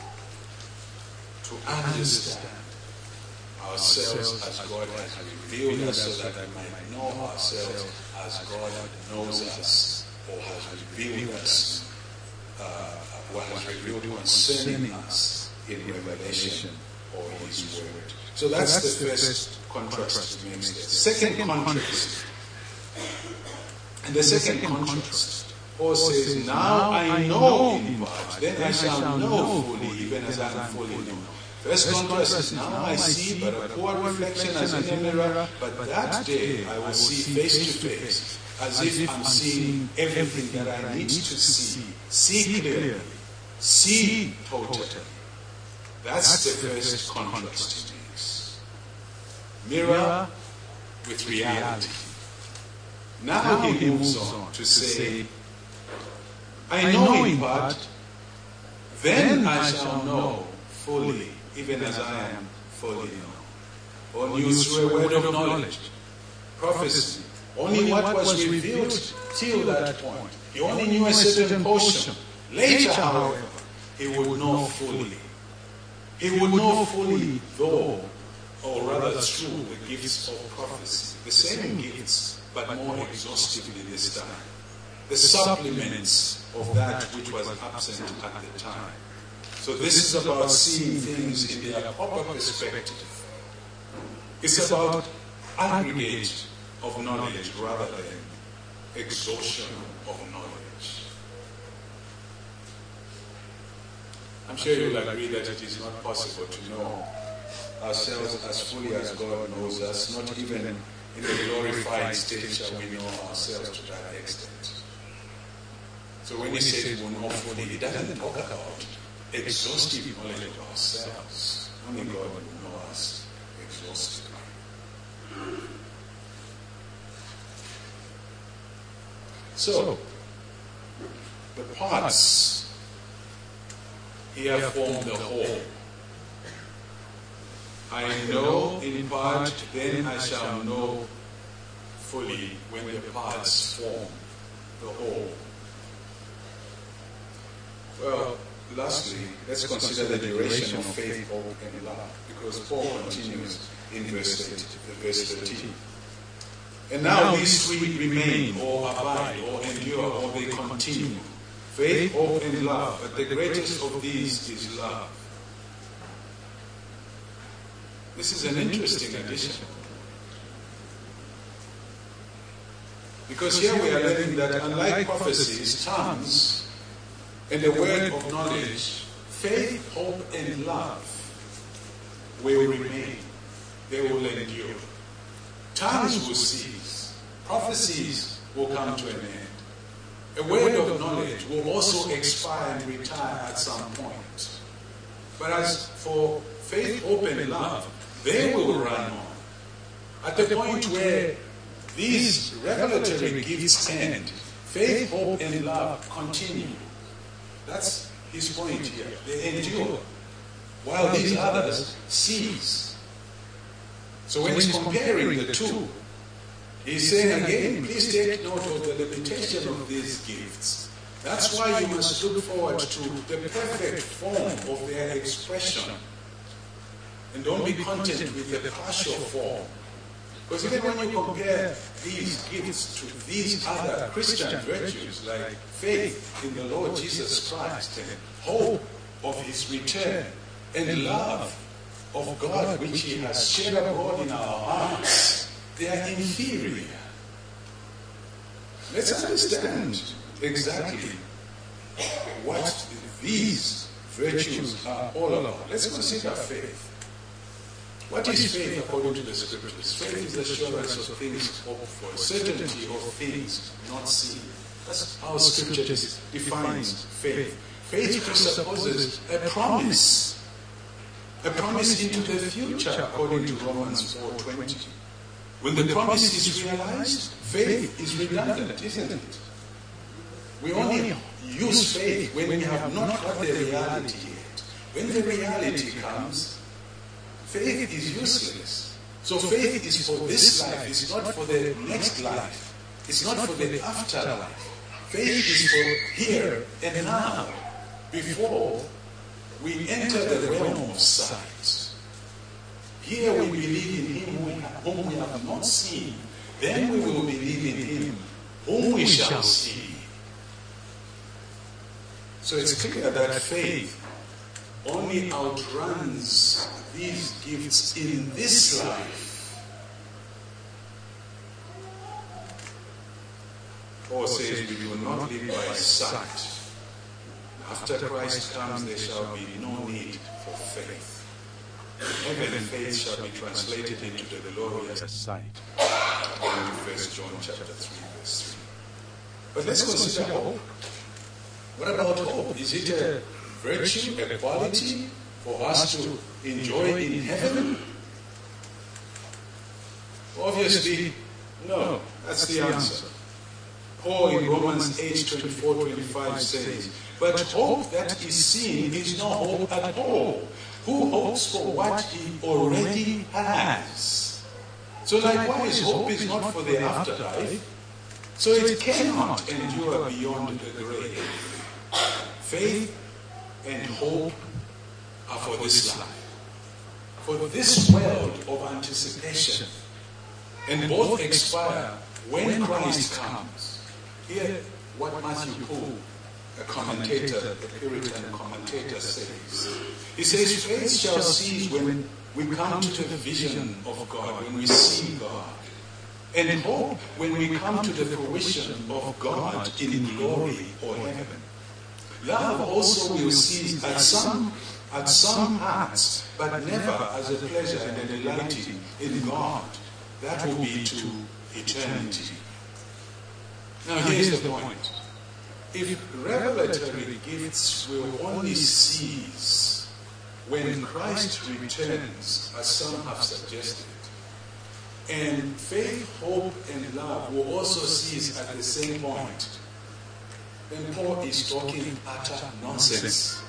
to understand ourselves as God has revealed us, so that we might know ourselves as God knows us or has revealed us, uh, what has revealed concerning us in Revelation or His Word. So that's, so that's the first contrast he makes there. Second contrast. And the second contrast, Paul says, now I know in part, then I shall know fully, even as I am fully known. First contrast is, now I see but a poor reflection as in a mirror, but that day I will see face to face, as if I'm seeing everything that I need to see. See clearly. See totally. That's the first contrast he makes. Mirror with reality. Now, now he moves on to say, I know in part, then I shall know fully, even as I am fully known. Or knew through a word of knowledge, prophecy, only what was revealed till that point. He only knew a certain portion. Later, however, he would know fully. He would know fully, though, or rather through the gifts of prophecy. The same gifts, but more exhaustively this time. The supplements of that which was absent at the time. So this is about seeing things in their proper perspective. It's about aggregate of knowledge rather than exhaustion of knowledge. I'm sure you'll agree that it is not possible to know ourselves as fully as God knows us. Not even in the glorified state shall we know ourselves to that extent. So when he says we'll know fully, he doesn't talk about exhaustive knowledge of ourselves. Only God will know us exhaustively. So, the parts here form the whole. I know in part, then I shall know fully when the parts form the whole. Well, lastly, let's consider the duration of faith, hope, and love, because Paul continues in verse thirteen. And now these three remain, or abide, or endure, or they continue. Faith, hope, and love. But the greatest of these is love. This is an interesting addition. Because here we are learning that unlike prophecies, tongues, and the word of knowledge, faith, hope, and love will remain. They will endure. Tongues will cease. Prophecies will come to an end. A word of knowledge will also expire and retire at some point. But as for faith, hope, and love, they will run on. At the point where these revelatory gifts end, faith, hope, and love continue. That's his point here. They endure, while these others cease. So when he's comparing the two, he's saying again, please take note of the limitation of these gifts. That's why you must look forward to the perfect form of their expression. And don't be content with the partial form. Because even when you compare these gifts to these other Christian virtues like faith in the Lord Jesus Christ and hope of his return and love of God which he has shed abroad in our hearts, they are inferior. Let's understand exactly what these virtues are all about. Let's consider faith. What is faith according to the scriptures? Faith is the assurance of things hoped for, certainty of things not seen. That's how scripture defines faith. Faith presupposes a promise. A promise into the future according to Romans four twenty. When the promise is realized, faith is redundant, isn't it? We only use faith when we have not got the reality yet. When the reality comes, faith is useless. So faith is for this life, it's not for the next life. It's not for the afterlife. Faith is for here and now, before we enter the realm of sight. Here we believe in him whom we have not seen. Then we will believe in him whom we shall see. So it's clear that faith only outruns these gifts in this life. Paul says we will not live by sight. After Christ comes, there shall be no need for faith. Heaven and faith shall be translated into the glorious sight. According to First John chapter three, verse three. But let's consider hope. What about hope? Is it a virtue, a quality for us to enjoy in heaven? Obviously, no. That's the answer. Paul in Romans eight, twenty-four, twenty-five says, but hope that is seen is no hope at all. Who hopes for what he already has? So likewise, hope is not for the afterlife, so it cannot endure beyond the grave. Faith and hope are for this life, for this world of anticipation, and both expire when Christ comes. Hear what Matthew Poole, a commentator, a Puritan commentator, says. He says, faith shall cease when we come to the vision of God, when we see God. And hope when we come to the fruition of God in glory or heaven. Love also will cease at some, at some hearts, but never as a pleasure and a delighting in God. That will be to eternity. Now here's the point. If revelatory gifts will only cease when Christ returns, as some have suggested, and faith, hope, and love will also cease at the same point, then Paul is talking utter nonsense.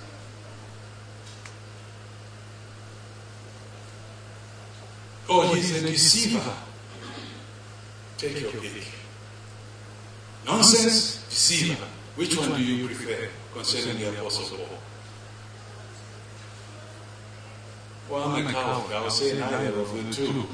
Oh, he's a deceiver. Take your pick. Nonsense, deceiver. Which one do you prefer concerning the Apostle Paul? Well, I'm a Catholic. I will say neither of the two.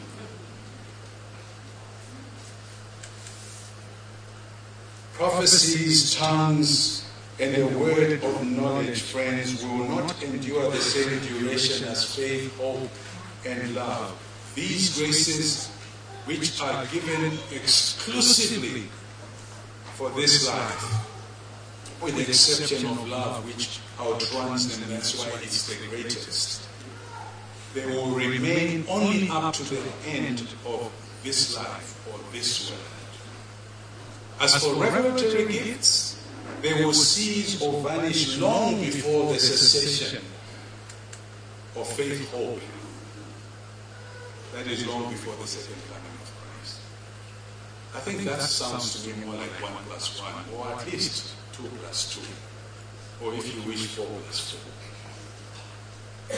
Prophecies, tongues, and the word of knowledge, friends, will not endure the same duration as faith, hope, and love. These graces, which are given exclusively for this life, with the exception of love, which outruns them, that's why it's the greatest. They will remain only up to the end of this life or this world. As for revelatory gifts, they will cease or vanish long before the cessation of faith, hope. That is long before the second coming of Christ. I think that sounds to me more like one plus one, or at least two plus two, or if you wish, four plus four.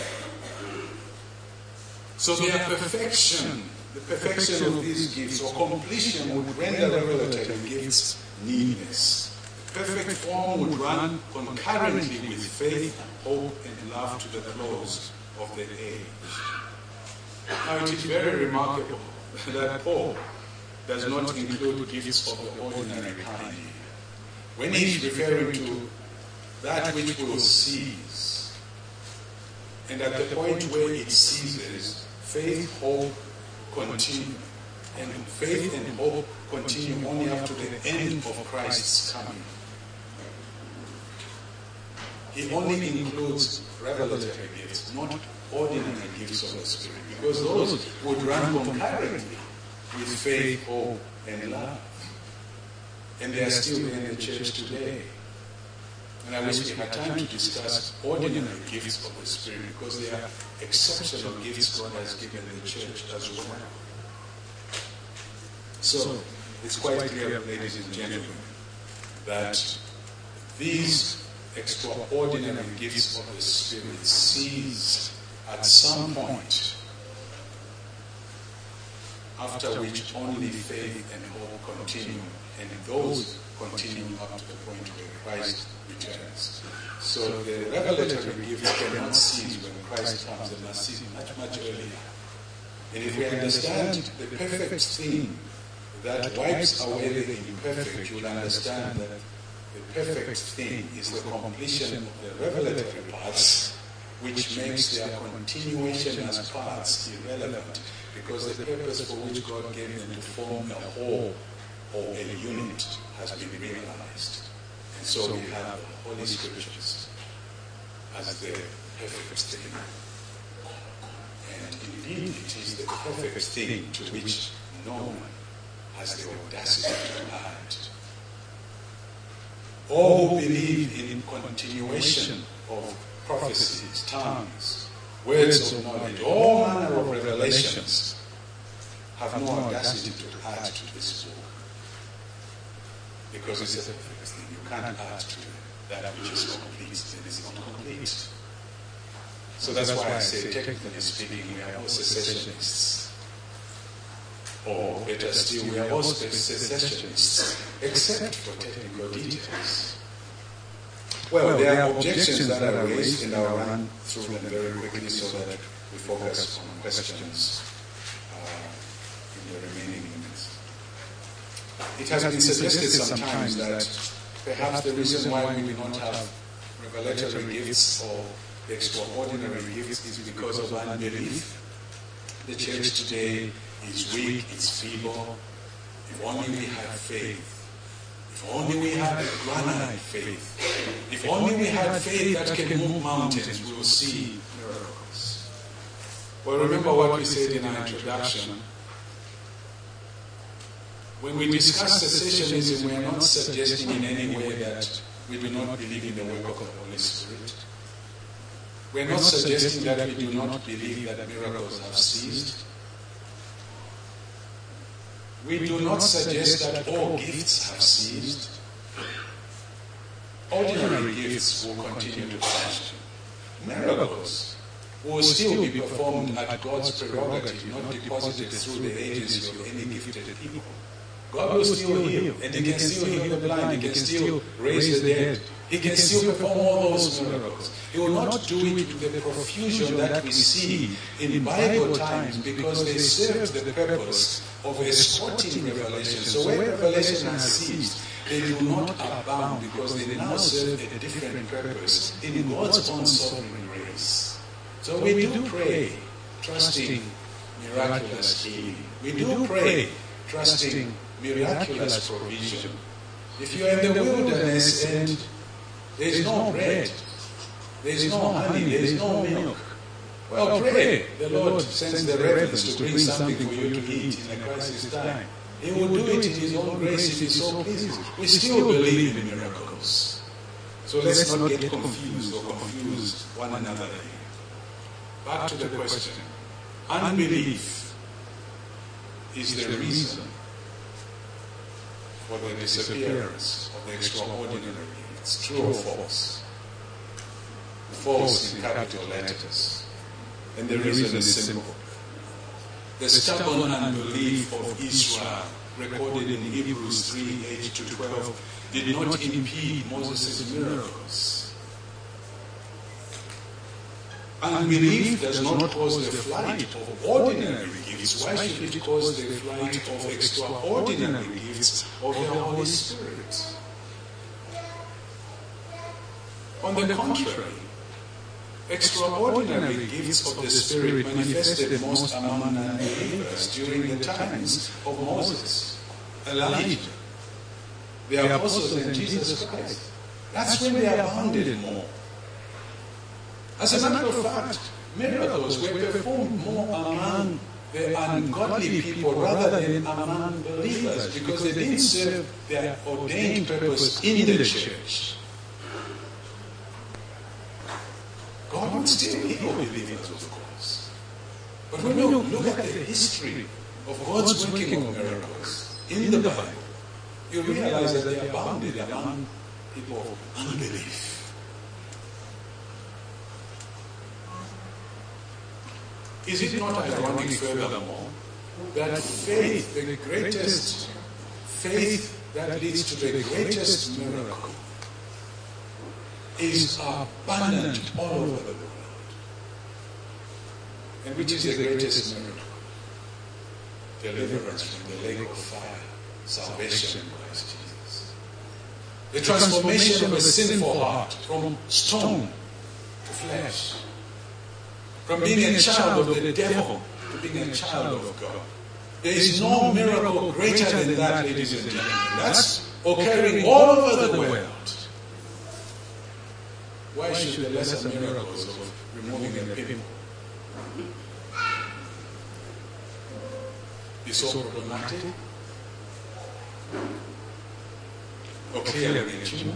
So their perfection, the perfection of these gifts, or completion, would render revelatory gifts needless. Perfect form would run concurrently with faith, hope, and love to the close of the age. Now it is very remarkable that Paul does not include gifts of the ordinary kind. When he is referring to that which will cease, and at the point where it ceases, faith, hope continue, and faith and hope continue only up to the end of Christ's coming. He only includes revelatory gifts, not ordinary gifts of the Spirit, because those would run concurrently with faith, hope, and love. And they are still in the church today. And I wish we had time to discuss ordinary gifts of the Spirit, because they are exceptional gifts God has given the church as well. So, it's quite clear, ladies and gentlemen, that these extraordinary gifts of the Spirit cease at some point, after which only faith and hope continue, and those continue up to the point where Christ returns. So the revelatory gifts cannot cease when Christ comes, they must cease much, much earlier. And if we understand the perfect thing that wipes away the imperfect, you'll understand that the perfect thing is the completion of the revelatory parts, which makes their continuation as parts irrelevant, because the purpose for which God gave them to form a whole or a unit has been realized. And so we have the Holy Scriptures as the perfect thing. And indeed it is the perfect thing to which no one has the audacity to add. All who believe in continuation of prophecies, tongues, words of knowledge, all manner of revelations, have no audacity to add to this book. because it's a perfect thing. You can't add to that which is complete, then it's not complete. So that's why I say, technically speaking, we are all cessationists. Or better still, we are all cessationists, except for technical details. Well, well there are objections that are raised, and I'll run through them very quickly so that we focus on questions uh, in the remaining minutes. It has been suggested sometimes that perhaps the reason why we do not have revelatory gifts or extraordinary gifts is because of unbelief. The church today is weak, it's feeble. If only we had faith. If only we had a granite faith. If only we had faith that can move mountains, we will see miracles. Well, remember what we said in our introduction. When we discuss cessationism, we are not suggesting in any way that we do not believe in the work of the Holy Spirit. We are not suggesting that we do not believe that miracles have ceased. We do not suggest that all gifts have ceased. Ordinary gifts will continue to function. Miracles will still be performed at God's prerogative, not deposited through the agency of any gifted people. God will still heal, and He can still heal the blind, He can still raise the dead, He can still perform all those miracles. He will not do it with the profusion that we see in Bible times because they served the purpose of escorting revelation. So where revelation has ceased, they do not abound because they now serve a different purpose in God's own sovereign grace. So we do pray, trusting miraculous healing. We do pray, trusting miraculous provision. If you are in the wilderness and there is no bread, there is no honey, there is no milk, well, pray. The Lord sends the ravens to bring something for you to eat in a crisis time. He will do it in His own grace if He so pleases. We still believe in miracles. So let's not get confused or confuse one another here. Back to the question. Unbelief is the reason for the disappearance of the extraordinary gifts. True or false? False in capital letters. And the reason is simple. The stubborn unbelief of Israel, recorded in Hebrews three, eight to twelve, did not impede Moses' miracles. Unbelief does not cause the flight of ordinary gifts. Why should it cause the flight of extraordinary gifts of the Holy Spirit? On the contrary, extraordinary gifts of the Spirit manifested most among unbelievers during the times of Moses, Elijah, the apostles, and Jesus Christ. That's when they abounded more. As a matter of fact, miracles were performed more among the ungodly people rather than among believers because they didn't serve their ordained purpose in the church. God would still heal believers, of course. But when you look at the history of God's working of miracles in the Bible, you realize that they abounded among people of unbelief. Is it not ironic, furthermore, that faith, the greatest faith that leads to the greatest miracle, is abundant all over the world? And which is the greatest miracle? Deliverance from the lake of fire, salvation in Christ Jesus. The transformation of a sinful heart from stone to flesh. From being a child of the devil to being a child of God. There is no miracle greater than that, ladies and gentlemen. That's occurring all over the world. Why should the lesser miracles of removing a pimple be so problematic? Or clearing a tumor?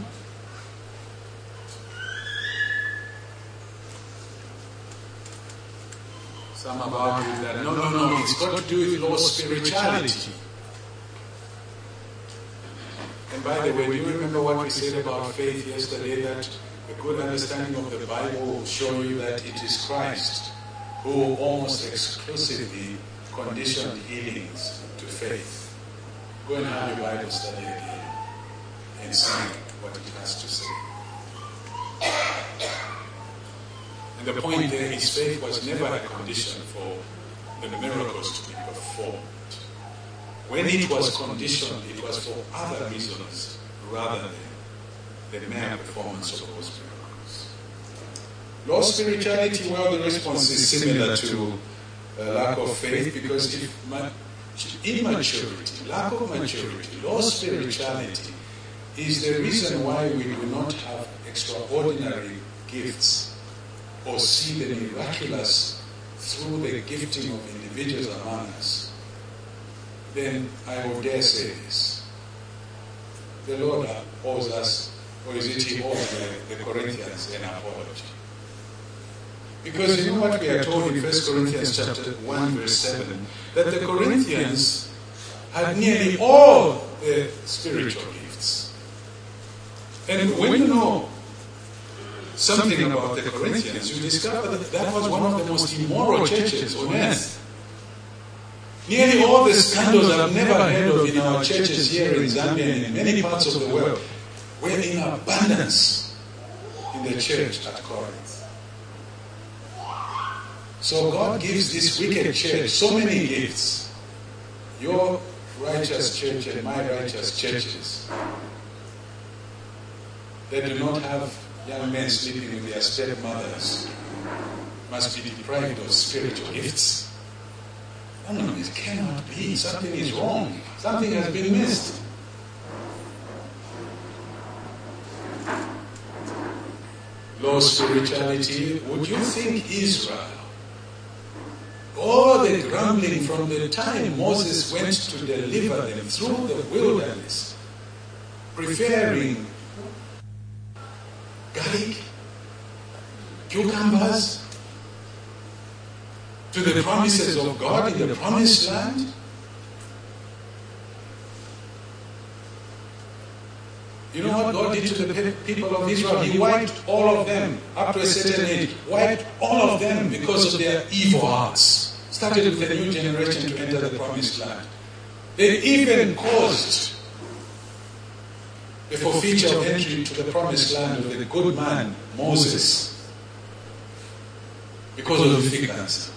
Some have argued that no, no, no, it's got to do with lost spirituality. And by the way, do you remember what we said about faith yesterday? That a good understanding of the Bible will show you that it is Christ who almost exclusively conditioned healings to faith. Go and have your Bible study again and see what it has to say. And the point there is faith was never a condition for the miracles to be performed. When it was conditioned, it was for other reasons rather than the mere performance of those miracles. Lost spirituality, well, the response is similar to uh, lack of faith, because if ma- immaturity, lack of maturity, lost spirituality is the reason why we do not have extraordinary gifts or see the miraculous through the gifting of individuals among us. Then I will dare say this. The Lord owes us, or is it He owes the, the Corinthians an apology? Because you know what we are told in First Corinthians chapter one verse seven, that the Corinthians had nearly all the spiritual gifts. And when you know something about the Corinthians, you discover that that was one of the most immoral churches on earth. Nearly all the scandals I've never heard of in our churches here in Zambia and in many parts of the world were in abundance in the church at Corinth. So God gives this wicked church so many gifts. Your righteous church and my righteous churches that do not have young men sleeping with their stepmothers must be deprived of spiritual gifts. No, no, it cannot be. Something is wrong. Something has been missed. Lost spirituality, would you think Israel, all the grumbling from the time Moses went to deliver them through the wilderness, preferring garlic, cucumbers, to the promises of God in the promised land? You know what God did to the people of Israel? He wiped all of them up to a certain age. Wiped all of them because of their evil hearts. Started with a new generation to enter the promised land. They even caused the forfeiture of entry to the promised land of the good man, Moses, because of the fig cancer.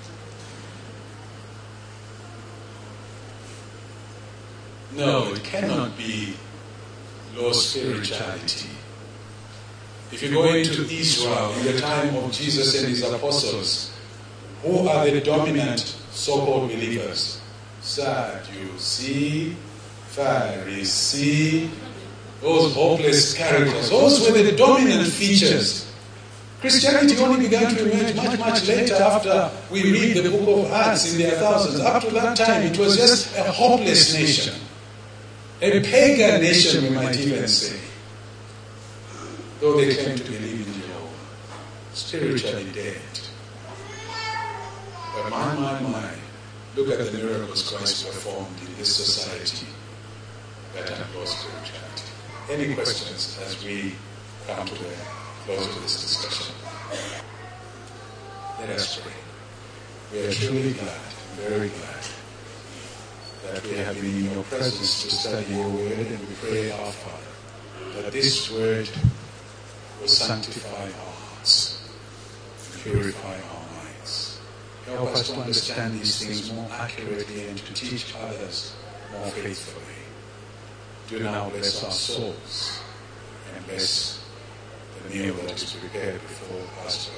No, it cannot be lost spirituality. If you go into Israel in the time of Jesus and his apostles, who are the dominant so-called believers? Sadducee, Pharisee, those hopeless characters. Those were the dominant features. Christianity only began to emerge much, much later after we read the book of Acts in their thousands. Up to that time, it was just a hopeless nation. A pagan nation, we might even say. Though they claim to believe in Jehovah. Spiritually dead. But my, my, my, look at the miracles Christ performed in this society that have lost spirituality. Any questions as we come to the close to this discussion? Let us pray. We are truly glad, very glad, that we have been in your presence to study your word, and we pray, our Father, that this word will sanctify our hearts and purify our minds. Help us to understand these things more accurately and to teach others more faithfully. Do now bless our souls and bless the meal that is prepared before us